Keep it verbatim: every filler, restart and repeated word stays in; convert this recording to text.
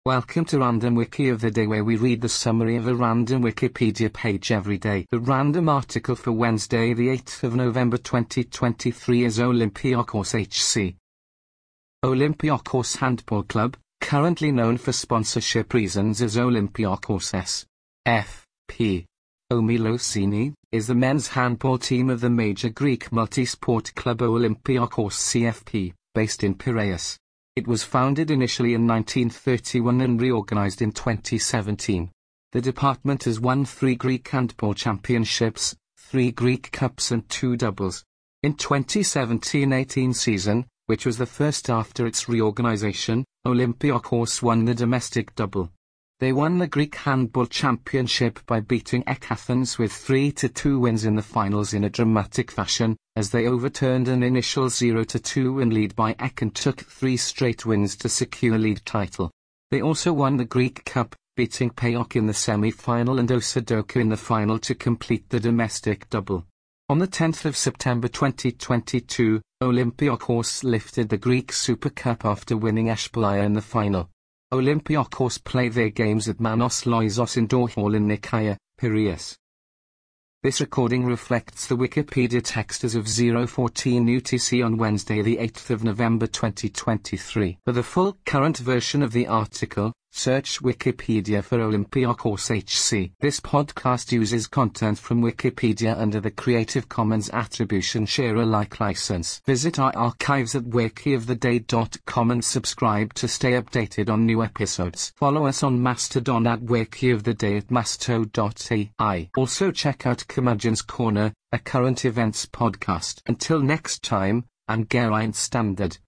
Welcome to Random Wiki of the Day, where we read the summary of a random Wikipedia page every day. The random article for Wednesday the eighth of November twenty twenty-three is Olympiacos H C. Olympiacos Handball Club, currently known for sponsorship reasons as Olympiacos S F P Omilosini, is the men's handball team of the major Greek multi-sport club Olympiacos C F P, based in Piraeus. It was founded initially in nineteen thirty-one and reorganized in twenty seventeen. The department has won three Greek handball championships, three Greek cups and two doubles. In twenty seventeen eighteen season, which was the first after its reorganization, Olympiacos won the domestic double. They won the Greek Handball Championship by beating E K Athens with three to two wins in the finals in a dramatic fashion, as they overturned an initial zero to two win lead by E K and took three straight wins to secure league title. They also won the Greek Cup, beating PAOK in the semi-final and Osadoka in the final to complete the domestic double. On the tenth of September twenty twenty-two, Olympiacos lifted the Greek Super Cup after winning Eshplaia in the final. Olympiacos play their games at Manos Loizos Indoor Hall in Nicaea, Piraeus. This recording reflects the Wikipedia text as of zero fourteen U T C on Wednesday the eighth of November twenty twenty-three. For the full current version of the article, search Wikipedia for Olympiacos H C. This podcast uses content from Wikipedia under the Creative Commons Attribution Share Alike license. Visit our archives at wiki of the day dot com and subscribe to stay updated on new episodes. Follow us on Mastodon at wiki of the day at masto dot A I. Also check out Curmudgeon's Corner, a current events podcast. Until next time, I'm Geraint Standard.